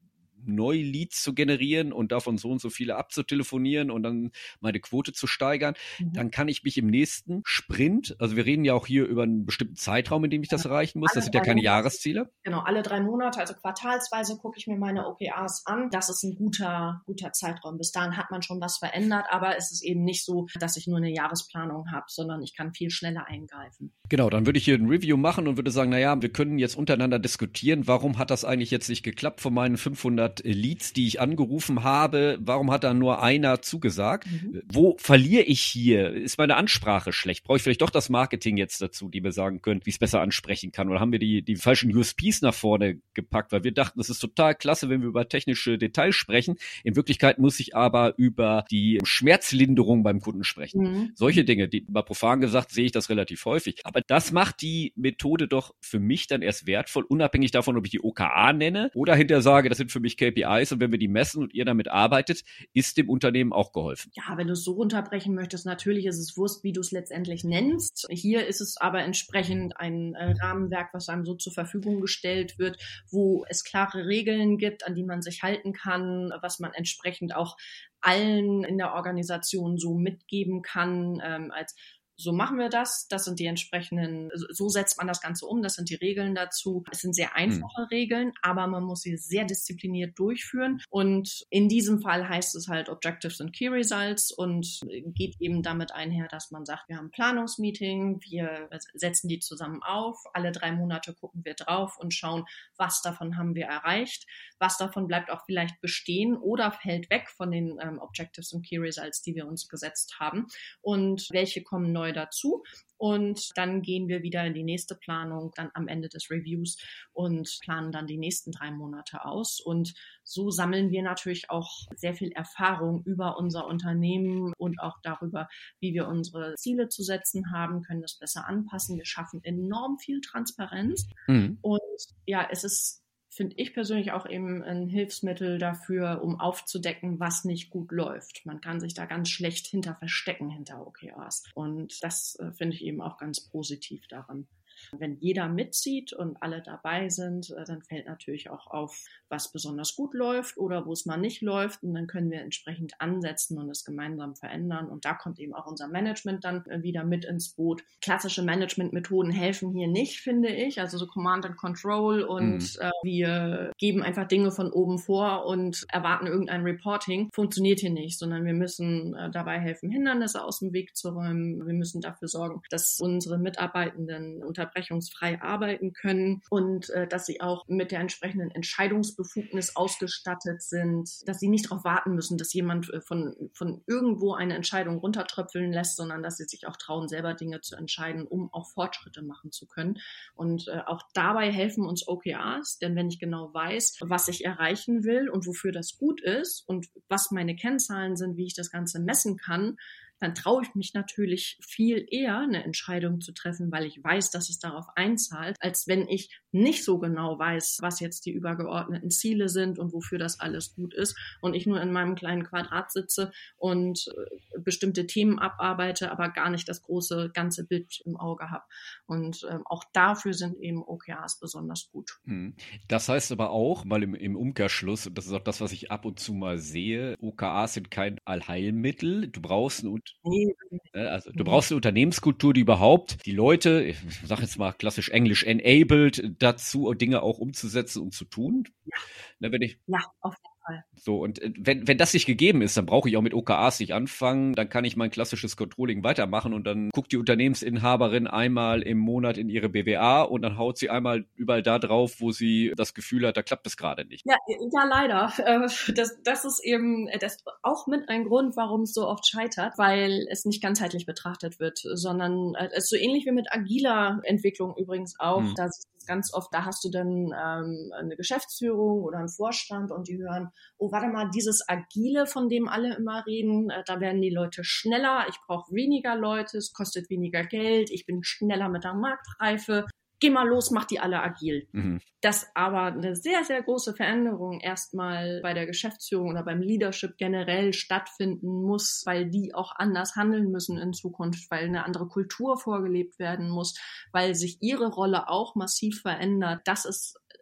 neue Leads zu generieren und davon so und so viele abzutelefonieren und dann meine Quote zu steigern, mhm. dann kann ich mich im nächsten Sprint, also wir reden ja auch hier über einen bestimmten Zeitraum, in dem ich das erreichen muss, alle das sind ja keine Monate, Jahresziele. Genau, alle drei Monate, also quartalsweise gucke ich mir meine O K Rs an. Das ist ein guter, guter Zeitraum. Bis dahin hat man schon was verändert, aber es ist eben nicht so, dass ich nur eine Jahresplanung habe, sondern ich kann viel schneller eingreifen. Genau, dann würde ich hier ein Review machen und würde sagen, naja, wir können jetzt untereinander diskutieren, warum hat das eigentlich jetzt nicht geklappt von meinen fünfhundert Leads, die ich angerufen habe, warum hat da nur einer zugesagt? Mhm. Wo verliere ich hier? Ist meine Ansprache schlecht? Brauche ich vielleicht doch das Marketing jetzt dazu, die mir sagen können, wie ich es besser ansprechen kann? Oder haben wir die, die falschen U S Ps nach vorne gepackt, weil wir dachten, es ist total klasse, wenn wir über technische Details sprechen. In Wirklichkeit muss ich aber über die Schmerzlinderung beim Kunden sprechen. Mhm. Solche Dinge, die mal profan gesagt, sehe ich das relativ häufig. Aber das macht die Methode doch für mich dann erst wertvoll, unabhängig davon, ob ich die O K A nenne oder hinterher sage, das sind für mich K P Is und wenn wir die messen und ihr damit arbeitet, ist dem Unternehmen auch geholfen. Ja, wenn du es so runterbrechen möchtest, natürlich ist es Wurst, wie du es letztendlich nennst. Hier ist es aber entsprechend ein äh, Rahmenwerk, was einem so zur Verfügung gestellt wird, wo es klare Regeln gibt, an die man sich halten kann, was man entsprechend auch allen in der Organisation so mitgeben kann, ähm, als so machen wir das, das sind die entsprechenden, so setzt man das Ganze um, das sind die Regeln dazu. Es sind sehr einfache mhm. Regeln, aber man muss sie sehr diszipliniert durchführen und in diesem Fall heißt es halt Objectives and Key Results und geht eben damit einher, dass man sagt, wir haben ein Planungsmeeting, wir setzen die zusammen auf, alle drei Monate gucken wir drauf und schauen, was davon haben wir erreicht, was davon bleibt auch vielleicht bestehen oder fällt weg von den ähm, Objectives and Key Results, die wir uns gesetzt haben und welche kommen neu dazu und dann gehen wir wieder in die nächste Planung, dann am Ende des Reviews und planen dann die nächsten drei Monate aus und so sammeln wir natürlich auch sehr viel Erfahrung über unser Unternehmen und auch darüber, wie wir unsere Ziele zu setzen haben, können das besser anpassen. Wir schaffen enorm viel Transparenz mhm. und ja, es ist finde ich persönlich auch eben ein Hilfsmittel dafür, um aufzudecken, was nicht gut läuft. Man kann sich da ganz schlecht hinter verstecken, hinter O K Rs. Und das äh, finde ich eben auch ganz positiv daran. Wenn jeder mitzieht und alle dabei sind, dann fällt natürlich auch auf, was besonders gut läuft oder wo es mal nicht läuft. Und dann können wir entsprechend ansetzen und es gemeinsam verändern. Und da kommt eben auch unser Management dann wieder mit ins Boot. Klassische Managementmethoden helfen hier nicht, finde ich. Also so Command and Control und mhm. äh, wir geben einfach Dinge von oben vor und erwarten irgendein Reporting. Funktioniert hier nicht, sondern wir müssen äh, dabei helfen, Hindernisse aus dem Weg zu räumen. Wir müssen dafür sorgen, dass unsere Mitarbeitenden unter unterbrechungsfrei arbeiten können und äh, dass sie auch mit der entsprechenden Entscheidungsbefugnis ausgestattet sind, dass sie nicht darauf warten müssen, dass jemand äh, von, von irgendwo eine Entscheidung runtertröpfeln lässt, sondern dass sie sich auch trauen, selber Dinge zu entscheiden, um auch Fortschritte machen zu können. Und äh, auch dabei helfen uns O K Rs, denn wenn ich genau weiß, was ich erreichen will und wofür das gut ist und was meine Kennzahlen sind, wie ich das Ganze messen kann, dann traue ich mich natürlich viel eher, eine Entscheidung zu treffen, weil ich weiß, dass es darauf einzahlt, als wenn ich nicht so genau weiß, was jetzt die übergeordneten Ziele sind und wofür das alles gut ist und ich nur in meinem kleinen Quadrat sitze und äh, bestimmte Themen abarbeite, aber gar nicht das große, ganze Bild im Auge habe. Und ähm, auch dafür sind eben O K Rs besonders gut. Das heißt aber auch, mal im, im Umkehrschluss, und das ist auch das, was ich ab und zu mal sehe, O K Rs sind kein Allheilmittel. Du brauchst ein Nee. Also du brauchst eine Unternehmenskultur, die überhaupt die Leute, ich sage jetzt mal klassisch Englisch, enabled dazu, Dinge auch umzusetzen und zu tun. Ja, Na, wenn ich, ja auf jeden Fall. So, und wenn, wenn das nicht gegeben ist, dann brauche ich auch mit O K As nicht anfangen, dann kann ich mein klassisches Controlling weitermachen und dann guckt die Unternehmensinhaberin einmal im Monat in ihre B W A und dann haut sie einmal überall da drauf, wo sie das Gefühl hat, da klappt es gerade nicht. Ja, ja, leider. Das, das ist eben das auch mit ein Grund, warum es so oft scheitert, weil es nicht ganzheitlich betrachtet wird, sondern es ist so ähnlich wie mit agiler Entwicklung übrigens auch. Hm. Da ist es ganz oft, da hast du dann ähm, eine Geschäftsführung oder einen Vorstand und die hören, oh, warte mal, dieses Agile, von dem alle immer reden, äh, da werden die Leute schneller, ich brauche weniger Leute, es kostet weniger Geld, ich bin schneller mit der Marktreife. Geh mal los, mach die alle agil. Mhm. Dass aber eine sehr, sehr große Veränderung erstmal bei der Geschäftsführung oder beim Leadership generell stattfinden muss, weil die auch anders handeln müssen in Zukunft, weil eine andere Kultur vorgelebt werden muss, weil sich ihre Rolle auch massiv verändert. Das ist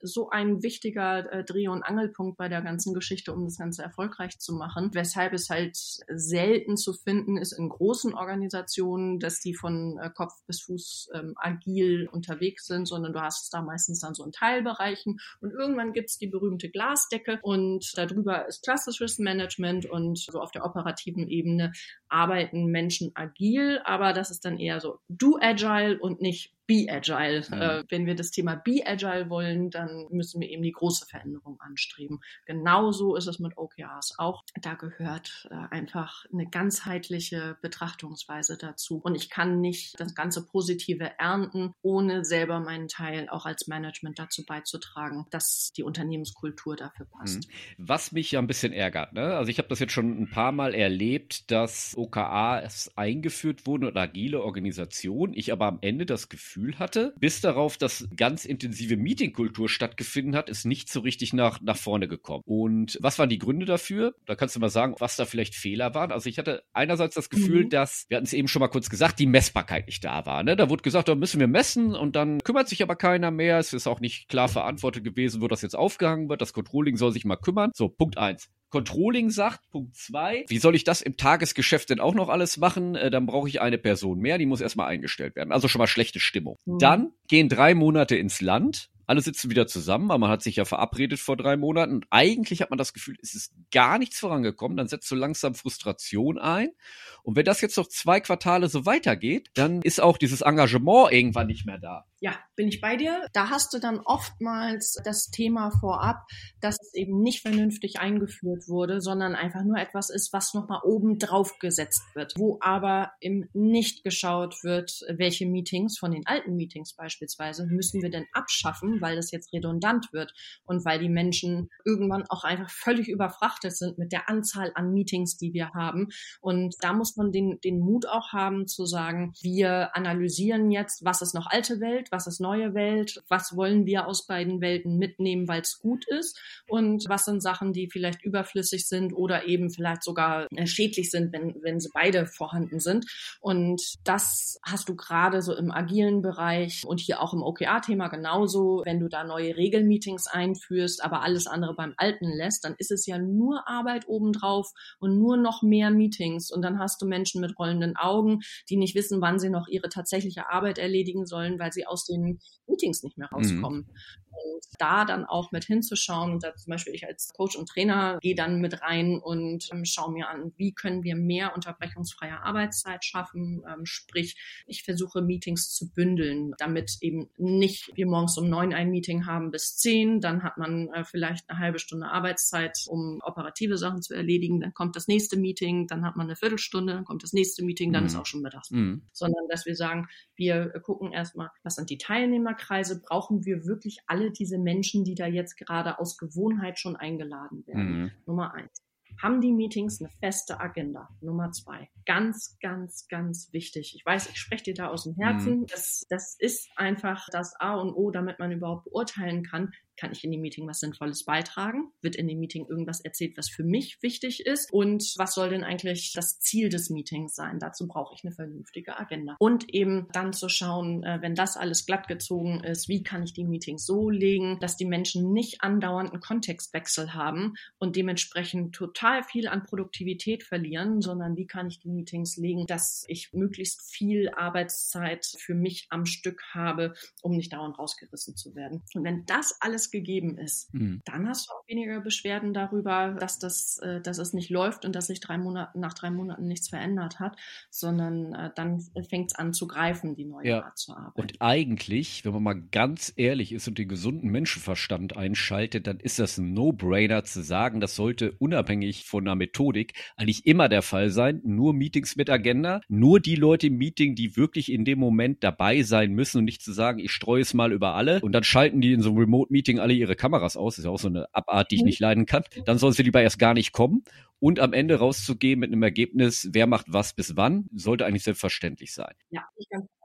so ein wichtiger äh, Dreh- und Angelpunkt bei der ganzen Geschichte, um das Ganze erfolgreich zu machen. Weshalb es halt selten zu finden ist in großen Organisationen, dass die von äh, Kopf bis Fuß ähm, agil unterwegs sind, sondern du hast es da meistens dann so in Teilbereichen und irgendwann gibt es die berühmte Glasdecke und darüber ist klassisches Management und so auf der operativen Ebene arbeiten Menschen agil, aber das ist dann eher so do agile und nicht be agile. Mhm. Äh, wenn wir das Thema be agile wollen, dann müssen wir eben die große Veränderung anstreben. Genauso ist es mit O K Rs auch. Da gehört äh, einfach eine ganzheitliche Betrachtungsweise dazu. Und ich kann nicht das ganze Positive ernten, ohne selber meinen Teil auch als Management dazu beizutragen, dass die Unternehmenskultur dafür passt. Mhm. Was mich ja ein bisschen ärgert, ne? Also ich habe das jetzt schon ein paar Mal erlebt, dass O K As eingeführt wurden oder agile Organisationen. Ich aber am Ende das Gefühl hatte, bis darauf, dass ganz intensive Meetingkultur stattgefunden hat, ist nicht so richtig nach, nach vorne gekommen. Und was waren die Gründe dafür? Da kannst du mal sagen, was da vielleicht Fehler waren. Also ich hatte einerseits das Gefühl, mhm. dass, wir hatten es eben schon mal kurz gesagt, die Messbarkeit nicht da war. Ne? Da wurde gesagt, da müssen wir messen und dann kümmert sich aber keiner mehr. Es ist auch nicht klar verantwortet gewesen, wo das jetzt aufgehangen wird. Das Controlling soll sich mal kümmern. So, Punkt eins. Controlling sagt, Punkt zwei, wie soll ich das im Tagesgeschäft denn auch noch alles machen? Äh, dann brauche ich eine Person mehr, die muss erstmal eingestellt werden. Also schon mal schlechte Stimmung. Mhm. Dann gehen drei Monate ins Land. Alle sitzen wieder zusammen, aber man hat sich ja verabredet vor drei Monaten und eigentlich hat man das Gefühl, es ist gar nichts vorangekommen, dann setzt so langsam Frustration ein und wenn das jetzt noch zwei Quartale so weitergeht, dann ist auch dieses Engagement irgendwann nicht mehr da. Ja, bin ich bei dir. Da hast du dann oftmals das Thema vorab, dass es eben nicht vernünftig eingeführt wurde, sondern einfach nur etwas ist, was nochmal oben drauf gesetzt wird, wo aber eben nicht geschaut wird, welche Meetings von den alten Meetings beispielsweise müssen wir denn abschaffen, weil das jetzt redundant wird und weil die Menschen irgendwann auch einfach völlig überfrachtet sind mit der Anzahl an Meetings, die wir haben. Und da muss man den, den Mut auch haben zu sagen, wir analysieren jetzt, was ist noch alte Welt, was ist neue Welt, was wollen wir aus beiden Welten mitnehmen, weil es gut ist und was sind Sachen, die vielleicht überflüssig sind oder eben vielleicht sogar schädlich sind, wenn, wenn sie beide vorhanden sind. Und das hast du gerade so im agilen Bereich und hier auch im O K R-Thema genauso. Wenn du da neue Regelmeetings einführst, aber alles andere beim Alten lässt, dann ist es ja nur Arbeit obendrauf und nur noch mehr Meetings. Und dann hast du Menschen mit rollenden Augen, die nicht wissen, wann sie noch ihre tatsächliche Arbeit erledigen sollen, weil sie aus den Meetings nicht mehr rauskommen. Mhm. Und da dann auch mit hinzuschauen, und da zum Beispiel ich als Coach und Trainer gehe dann mit rein und ähm, schaue mir an, wie können wir mehr unterbrechungsfreie Arbeitszeit schaffen, ähm, sprich, ich versuche Meetings zu bündeln, damit eben nicht wir morgens um neun ein Meeting haben bis zehn, dann hat man äh, vielleicht eine halbe Stunde Arbeitszeit, um operative Sachen zu erledigen, dann kommt das nächste Meeting, dann hat man eine Viertelstunde, dann kommt das nächste Meeting, dann mhm. ist auch schon mittags. Mhm. Sondern, dass wir sagen, wir gucken erstmal, was sind die Teilnehmerkreise, brauchen wir wirklich alle diese Menschen, die da jetzt gerade aus Gewohnheit schon eingeladen werden. Mhm. Nummer eins. Haben die Meetings eine feste Agenda? Nummer zwei. Ganz, ganz, ganz wichtig. Ich weiß, ich spreche dir da aus dem Herzen. Mhm. Das, das ist einfach das A und O, damit man überhaupt beurteilen kann, kann ich in dem Meeting was Sinnvolles beitragen? Wird in dem Meeting irgendwas erzählt, was für mich wichtig ist? Und was soll denn eigentlich das Ziel des Meetings sein? Dazu brauche ich eine vernünftige Agenda. Und eben dann zu schauen, wenn das alles glatt gezogen ist, wie kann ich die Meetings so legen, dass die Menschen nicht andauernd einen Kontextwechsel haben und dementsprechend total viel an Produktivität verlieren, sondern wie kann ich die Meetings legen, dass ich möglichst viel Arbeitszeit für mich am Stück habe, um nicht dauernd rausgerissen zu werden. Und wenn das alles gegeben ist, mhm. dann hast du auch weniger Beschwerden darüber, dass das, äh, dass es nicht läuft und dass sich drei Monate, nach drei Monaten nichts verändert hat, sondern äh, dann fängt es an zu greifen, die neue ja. Art zu arbeiten. Und eigentlich, wenn man mal ganz ehrlich ist und den gesunden Menschenverstand einschaltet, dann ist das ein No-Brainer zu sagen, das sollte unabhängig von einer Methodik eigentlich immer der Fall sein. Nur Meetings mit Agenda, nur die Leute im Meeting, die wirklich in dem Moment dabei sein müssen und nicht zu sagen, ich streue es mal über alle und dann schalten die in so einem Remote-Meeting alle ihre Kameras aus. Das ist ja auch so eine Abart, die ich nicht leiden kann. Dann sollen sie lieber erst gar nicht kommen. Und am Ende rauszugehen mit einem Ergebnis, wer macht was bis wann, sollte eigentlich selbstverständlich sein. Ja, ich ganz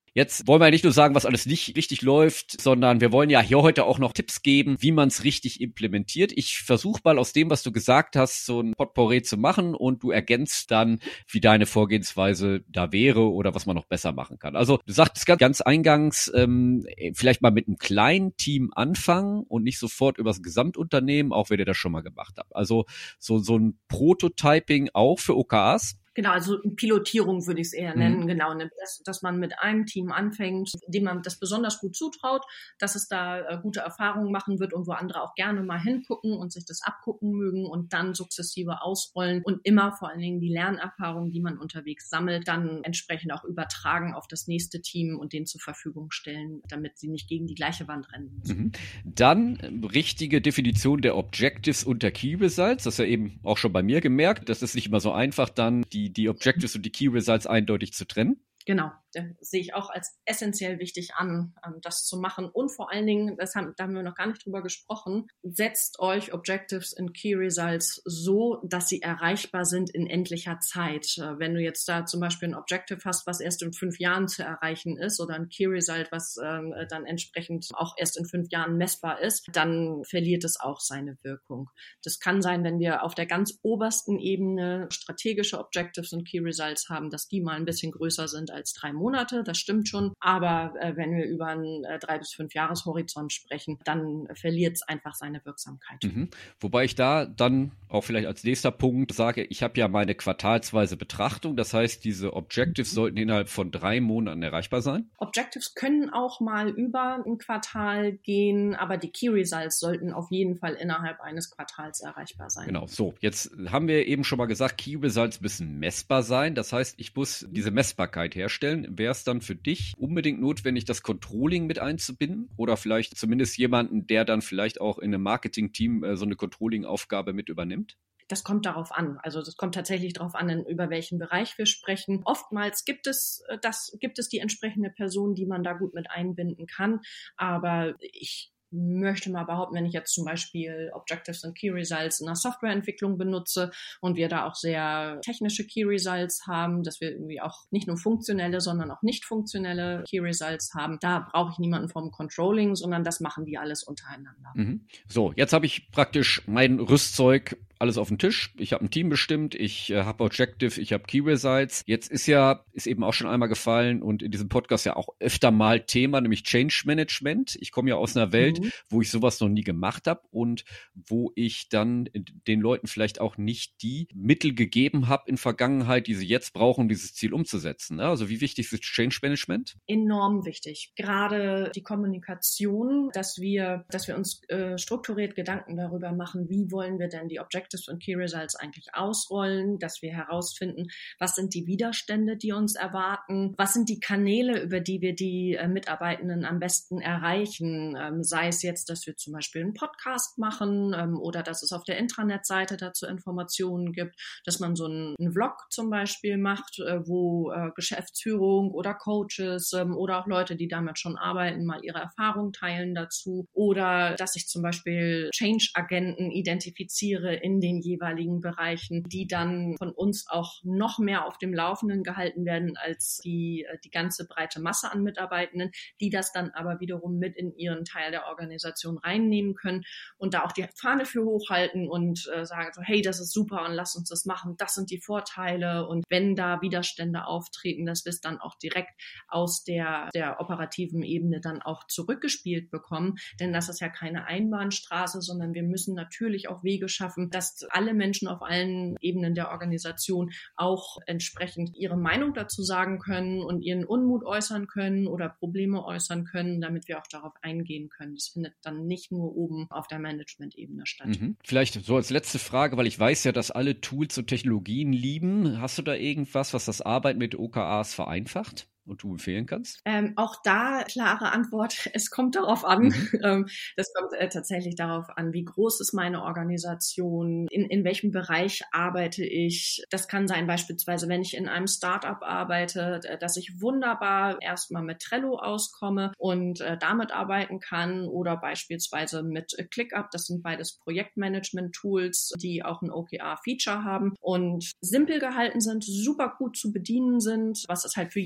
Jetzt wollen wir ja nicht nur sagen, was alles nicht richtig läuft, sondern wir wollen ja hier heute auch noch Tipps geben, wie man es richtig implementiert. Ich versuche mal aus dem, was du gesagt hast, so ein Potpourri zu machen und du ergänzt dann, wie deine Vorgehensweise da wäre oder was man noch besser machen kann. Also du sagtest ganz, ganz eingangs, ähm, vielleicht mal mit einem kleinen Team anfangen und nicht sofort übers Gesamtunternehmen, auch wenn ihr das schon mal gemacht habt. Also so, so ein Prototyping auch für O K As. Genau, also Pilotierung würde ich es eher nennen, mhm. genau, dass, dass man mit einem Team anfängt, dem man das besonders gut zutraut, dass es da äh, gute Erfahrungen machen wird und wo andere auch gerne mal hingucken und sich das abgucken mögen und dann sukzessive ausrollen und immer vor allen Dingen die Lernerfahrungen, die man unterwegs sammelt, dann entsprechend auch übertragen auf das nächste Team und denen zur Verfügung stellen, damit sie nicht gegen die gleiche Wand rennen müssen. Mhm. Dann richtige Definition der Objectives und der Key Results, das ist ja eben auch schon bei mir gemerkt, das ist nicht immer so einfach, dann die die Objectives und die Key Results eindeutig zu trennen. Genau, das sehe ich auch als essentiell wichtig an, das zu machen. Und vor allen Dingen, das haben, da haben wir noch gar nicht drüber gesprochen, setzt euch Objectives und Key Results so, dass sie erreichbar sind in endlicher Zeit. Wenn du jetzt da zum Beispiel ein Objective hast, was erst in fünf Jahren zu erreichen ist oder ein Key Result, was ähm, dann entsprechend auch erst in fünf Jahren messbar ist, dann verliert es auch seine Wirkung. Das kann sein, wenn wir auf der ganz obersten Ebene strategische Objectives und Key Results haben, dass die mal ein bisschen größer sind als drei Monate, das stimmt schon. Aber äh, wenn wir über einen äh, drei bis fünf Jahreshorizont sprechen, dann äh, verliert es einfach seine Wirksamkeit. Mhm. Wobei ich da dann auch vielleicht als nächster Punkt sage, ich habe ja meine quartalsweise Betrachtung. Das heißt, diese Objectives mhm. sollten innerhalb von drei Monaten erreichbar sein. Objectives können auch mal über ein Quartal gehen, aber die Key Results sollten auf jeden Fall innerhalb eines Quartals erreichbar sein. Genau, so. Jetzt haben wir eben schon mal gesagt, Key Results müssen messbar sein. Das heißt, ich muss diese Messbarkeit herstellen. Wäre es dann für dich unbedingt notwendig, das Controlling mit einzubinden oder vielleicht zumindest jemanden, der dann vielleicht auch in einem Marketing-Team äh, so eine Controlling-Aufgabe mit übernimmt? Das kommt darauf an. Also das kommt tatsächlich darauf an, über welchen Bereich wir sprechen. Oftmals gibt es das, gibt es die entsprechende Person, die man da gut mit einbinden kann. Aber ich möchte mal behaupten, wenn ich jetzt zum Beispiel Objectives und Key Results in der Softwareentwicklung benutze und wir da auch sehr technische Key Results haben, dass wir irgendwie auch nicht nur funktionelle, sondern auch nicht funktionelle Key Results haben, da brauche ich niemanden vom Controlling, sondern das machen die alles untereinander. Mhm. So, jetzt habe ich praktisch mein Rüstzeug alles auf dem Tisch. Ich habe ein Team bestimmt, ich äh, habe Objective, ich habe Key Results. Jetzt ist ja, ist eben auch schon einmal gefallen und in diesem Podcast ja auch öfter mal Thema, nämlich Change Management. Ich komme ja aus einer Welt, mhm. wo ich sowas noch nie gemacht habe und wo ich dann den Leuten vielleicht auch nicht die Mittel gegeben habe in Vergangenheit, die sie jetzt brauchen, um dieses Ziel umzusetzen. Also wie wichtig ist Change Management? Enorm wichtig. Gerade die Kommunikation, dass wir, dass wir uns äh, strukturiert Gedanken darüber machen, wie wollen wir denn die Objectives und Key Results eigentlich ausrollen, dass wir herausfinden, was sind die Widerstände, die uns erwarten, was sind die Kanäle, über die wir die äh, Mitarbeitenden am besten erreichen, ähm, sei es jetzt, dass wir zum Beispiel einen Podcast machen ähm, oder dass es auf der Intranet-Seite dazu Informationen gibt, dass man so einen, einen Vlog zum Beispiel macht, äh, wo äh, Geschäftsführung oder Coaches ähm, oder auch Leute, die damit schon arbeiten, mal ihre Erfahrungen teilen dazu oder dass ich zum Beispiel Change-Agenten identifiziere in den jeweiligen Bereichen, die dann von uns auch noch mehr auf dem Laufenden gehalten werden als die, die ganze breite Masse an Mitarbeitenden, die das dann aber wiederum mit in ihren Teil der Organisation reinnehmen können und da auch die Fahne für hochhalten und äh, sagen so, hey, das ist super und lass uns das machen, das sind die Vorteile und wenn da Widerstände auftreten, dass wir es dann auch direkt aus der, der operativen Ebene dann auch zurückgespielt bekommen, denn das ist ja keine Einbahnstraße, sondern wir müssen natürlich auch Wege schaffen, dass alle Menschen auf allen Ebenen der Organisation auch entsprechend ihre Meinung dazu sagen können und ihren Unmut äußern können oder Probleme äußern können, damit wir auch darauf eingehen können. Das findet dann nicht nur oben auf der Management-Ebene statt. Mhm. Vielleicht so als letzte Frage, weil ich weiß ja, dass alle Tools und Technologien lieben. Hast du da irgendwas, was das Arbeiten mit O K As vereinfacht und du empfehlen kannst? Ähm, auch da klare Antwort, es kommt darauf an. Mhm. Das kommt äh, tatsächlich darauf an, wie groß ist meine Organisation, in, in welchem Bereich arbeite ich. Das kann sein beispielsweise, wenn ich in einem Startup arbeite, dass ich wunderbar erstmal mit Trello auskomme und äh, damit arbeiten kann oder beispielsweise mit ClickUp. Das sind beides Projektmanagement-Tools, die auch ein O K R-Feature haben und simpel gehalten sind, super gut zu bedienen sind, was es halt für jeden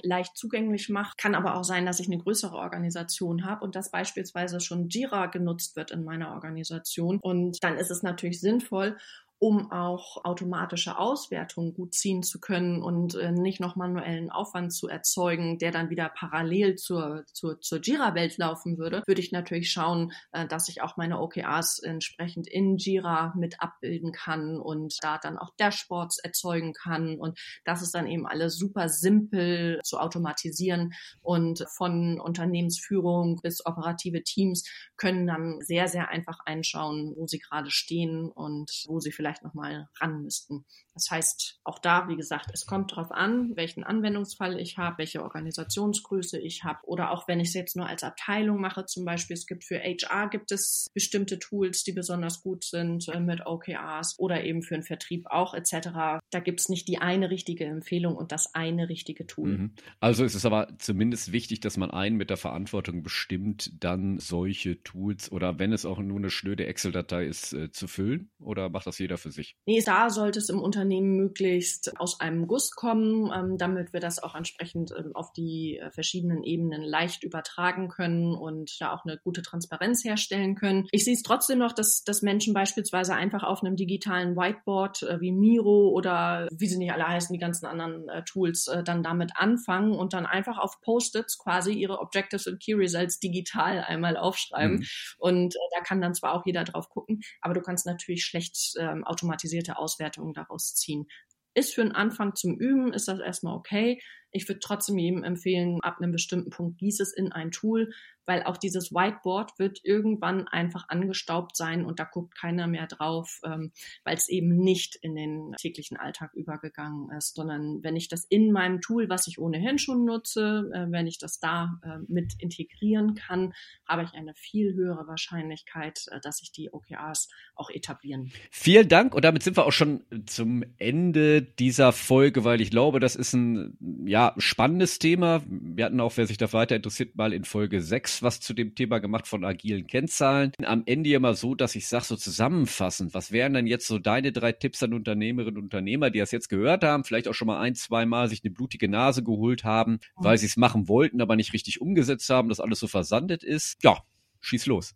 leicht zugänglich macht. Kann aber auch sein, dass ich eine größere Organisation habe und dass beispielsweise schon Jira genutzt wird in meiner Organisation. Und dann ist es natürlich sinnvoll, um auch automatische Auswertungen gut ziehen zu können und äh, nicht noch manuellen Aufwand zu erzeugen, der dann wieder parallel zur, zur, zur Jira-Welt laufen würde, würde ich natürlich schauen, äh, dass ich auch meine O K Rs entsprechend in Jira mit abbilden kann und da dann auch Dashboards erzeugen kann. Und das ist dann eben alles super simpel zu automatisieren und von Unternehmensführung bis operative Teams können dann sehr, sehr einfach einschauen, wo sie gerade stehen und wo sie vielleicht nochmal ran müssten. Das heißt, auch da, wie gesagt, es kommt darauf an, welchen Anwendungsfall ich habe, welche Organisationsgröße ich habe oder auch wenn ich es jetzt nur als Abteilung mache, zum Beispiel, es gibt für H R gibt es bestimmte Tools, die besonders gut sind äh, mit O K Rs oder eben für den Vertrieb auch et cetera. Da gibt es nicht die eine richtige Empfehlung und das eine richtige Tool. Mhm. Also ist es aber zumindest wichtig, dass man einen mit der Verantwortung bestimmt, dann solche Tools oder wenn es auch nur eine schnöde Excel-Datei ist, äh, zu füllen oder macht das jeder für sich? Nee, da sollte es im Unternehmen möglichst aus einem Guss kommen, ähm, damit wir das auch entsprechend ähm, auf die äh, verschiedenen Ebenen leicht übertragen können und da auch eine gute Transparenz herstellen können. Ich sehe es trotzdem noch, dass, dass Menschen beispielsweise einfach auf einem digitalen Whiteboard äh, wie Miro oder wie sie nicht alle heißen, die ganzen anderen äh, Tools, äh, dann damit anfangen und dann einfach auf Post-its quasi ihre Objectives und Key Results digital einmal aufschreiben. Mhm. Und äh, da kann dann zwar auch jeder drauf gucken, aber du kannst natürlich schlecht ähm, automatisierte Auswertungen daraus ziehen. Ist für einen Anfang zum Üben, ist das erstmal okay. Ich würde trotzdem jedem empfehlen, ab einem bestimmten Punkt gieß es in ein Tool, weil auch dieses Whiteboard wird irgendwann einfach angestaubt sein und da guckt keiner mehr drauf, ähm, weil es eben nicht in den täglichen Alltag übergegangen ist, sondern wenn ich das in meinem Tool, was ich ohnehin schon nutze, äh, wenn ich das da äh, mit integrieren kann, habe ich eine viel höhere Wahrscheinlichkeit, äh, dass sich die O K Rs auch etablieren. Vielen Dank und damit sind wir auch schon zum Ende dieser Folge, weil ich glaube, das ist ein ja spannendes Thema. Wir hatten auch, wer sich da weiter interessiert, mal in Folge sechs was zu dem Thema gemacht von agilen Kennzahlen. Am Ende immer so, dass ich sage, so zusammenfassend, was wären denn jetzt so deine drei Tipps an Unternehmerinnen und Unternehmer, die das jetzt gehört haben, vielleicht auch schon mal ein, zwei Mal sich eine blutige Nase geholt haben, weil sie es machen wollten, aber nicht richtig umgesetzt haben, dass alles so versandet ist. Ja, schieß los.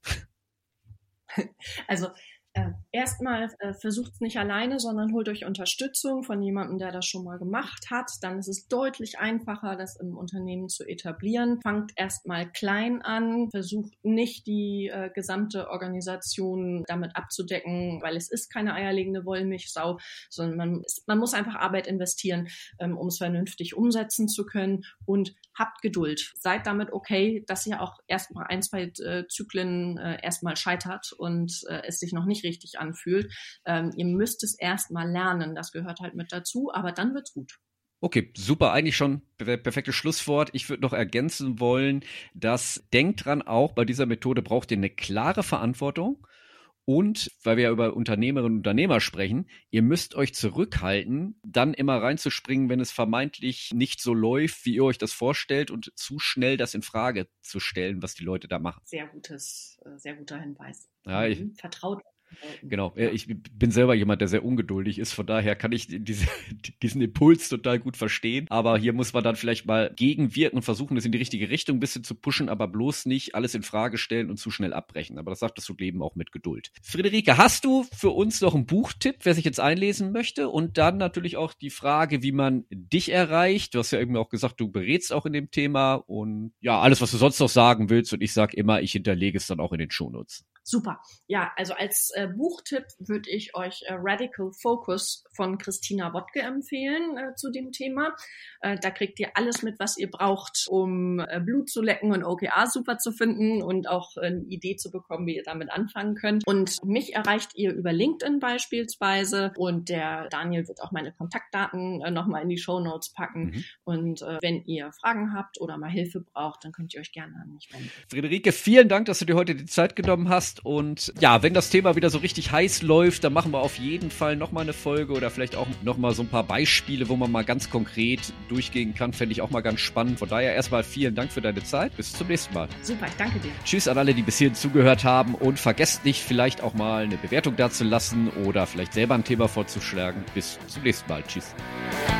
Also Äh, erstmal äh, versucht es nicht alleine, sondern holt euch Unterstützung von jemandem, der das schon mal gemacht hat. Dann ist es deutlich einfacher, das im Unternehmen zu etablieren. Fangt erstmal klein an, versucht nicht die äh, gesamte Organisation damit abzudecken, weil es ist keine eierlegende Wollmilchsau, sondern man, man muss einfach Arbeit investieren, ähm, um es vernünftig umsetzen zu können und habt Geduld. Seid damit okay, dass ihr auch erstmal ein, zwei äh, Zyklen äh, erstmal scheitert und äh, es sich noch nicht richtig anfühlt. Ähm, ihr müsst es erstmal lernen. Das gehört halt mit dazu, aber dann wird's gut. Okay, super, eigentlich schon perfektes Schlusswort. Ich würde noch ergänzen wollen, dass denkt dran, auch bei dieser Methode braucht ihr eine klare Verantwortung. Und, weil wir ja über Unternehmerinnen und Unternehmer sprechen, ihr müsst euch zurückhalten, dann immer reinzuspringen, wenn es vermeintlich nicht so läuft, wie ihr euch das vorstellt und zu schnell das in Frage zu stellen, was die Leute da machen. Sehr gutes, sehr guter Hinweis. Ja, ich, Vertraut. Genau, ich bin selber jemand, der sehr ungeduldig ist, von daher kann ich diese, diesen Impuls total gut verstehen, aber hier muss man dann vielleicht mal gegenwirken und versuchen, das in die richtige Richtung ein bisschen zu pushen, aber bloß nicht alles in Frage stellen und zu schnell abbrechen, aber das sagt das Leben auch mit Geduld. Friederike, hast du für uns noch einen Buchtipp, wer sich jetzt einlesen möchte und dann natürlich auch die Frage, wie man dich erreicht, du hast ja eben auch gesagt, du berätst auch in dem Thema und ja, alles, was du sonst noch sagen willst und ich sage immer, ich hinterlege es dann auch in den Shownotes. Super. Ja, also als äh, Buchtipp würde ich euch äh, Radical Focus von Christina Wodtke empfehlen äh, zu dem Thema. Äh, da kriegt ihr alles mit, was ihr braucht, um äh, Blut zu lecken und O K R super zu finden und auch äh, eine Idee zu bekommen, wie ihr damit anfangen könnt. Und mich erreicht ihr über LinkedIn beispielsweise und der Daniel wird auch meine Kontaktdaten äh, nochmal in die Shownotes packen. Mhm. Und äh, wenn ihr Fragen habt oder mal Hilfe braucht, dann könnt ihr euch gerne an mich wenden. Friederike, vielen Dank, dass du dir heute die Zeit genommen hast. Und ja, wenn das Thema wieder so richtig heiß läuft, dann machen wir auf jeden Fall nochmal eine Folge oder vielleicht auch nochmal so ein paar Beispiele, wo man mal ganz konkret durchgehen kann. Fände ich auch mal ganz spannend. Von daher erstmal vielen Dank für deine Zeit. Bis zum nächsten Mal. Super, ich danke dir. Tschüss an alle, die bis hierhin zugehört haben und vergesst nicht, vielleicht auch mal eine Bewertung dazulassen oder vielleicht selber ein Thema vorzuschlagen. Bis zum nächsten Mal. Tschüss.